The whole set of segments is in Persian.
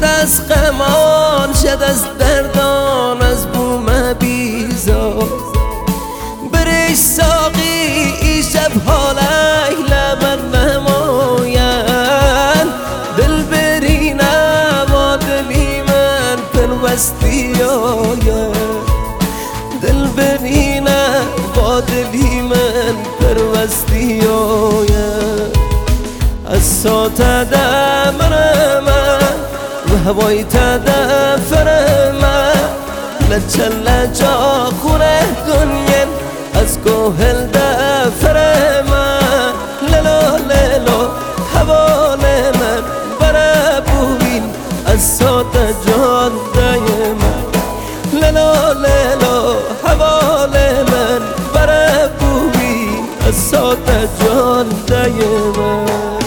شد از غمان شد از دردان از بوم بیزار برش ساقی ای شب حالک لبن نماین دل برینم و دلی من پروستی آید دل برینم و دلی من پروستی آید از سات دمرمه و هوای تدفرمه لچل جا خوره دنیا از گوهل دفرمه للا للا حوال من بره بوین از سات جان دایمه للا للا حوال من بره بوین از سات جان دایمه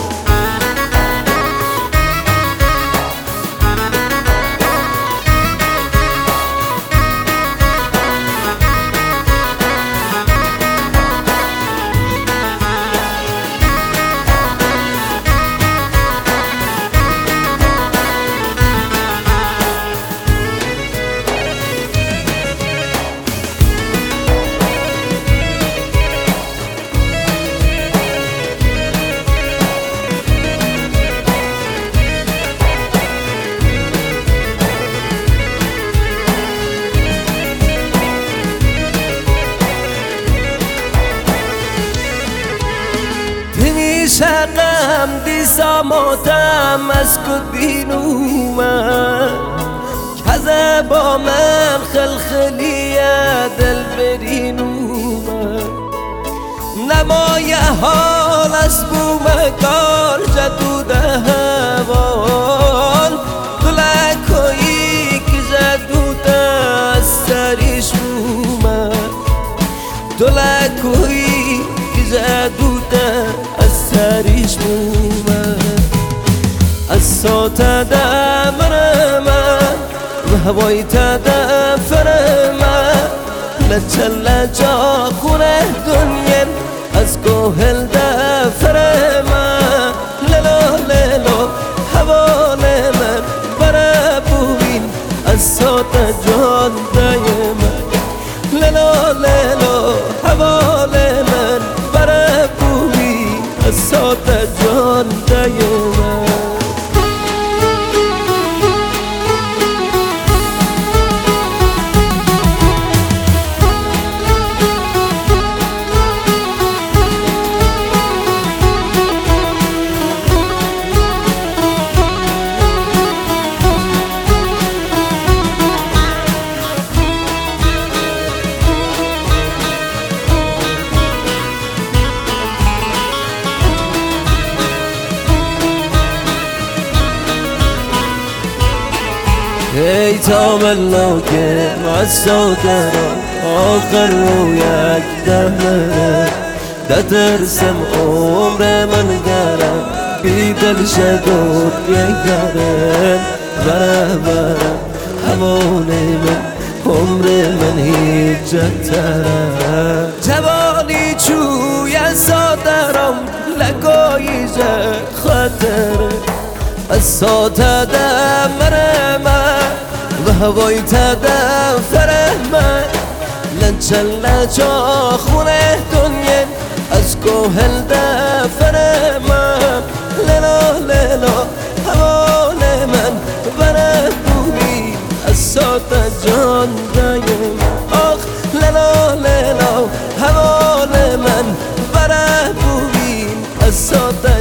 شقم دیسا ماتم از کدینومن کذا با من خلخلیه دل برینومن نمای حال از بومگار جدود هوان دلکویی که جدود از سریش بومن دلکویی که جدود سریش بومد از سات دمرمه و هوای تدفرمه لچل جا خوره دنیا از گوهل دفرمه للا للا حوال من بره بوین از سات جان دایمه للا للا حوال من بره بوین از سات جان دایمه ای تاملا که مسادرم آخر رو یک دهنه دترسم عمر من گرم بی دل شدود یک گرم بره بره حوال من عمر من هیچ جتره جوانی چوی سادرم لگایی جه خطره از سات دمرمه و هوای تدفرمه لچل جا خونه دنیا از گوهل دفرمه للا للا حوال من بره بوی از سات جان دایمه آخ للا للا حوال من بره بوی از سات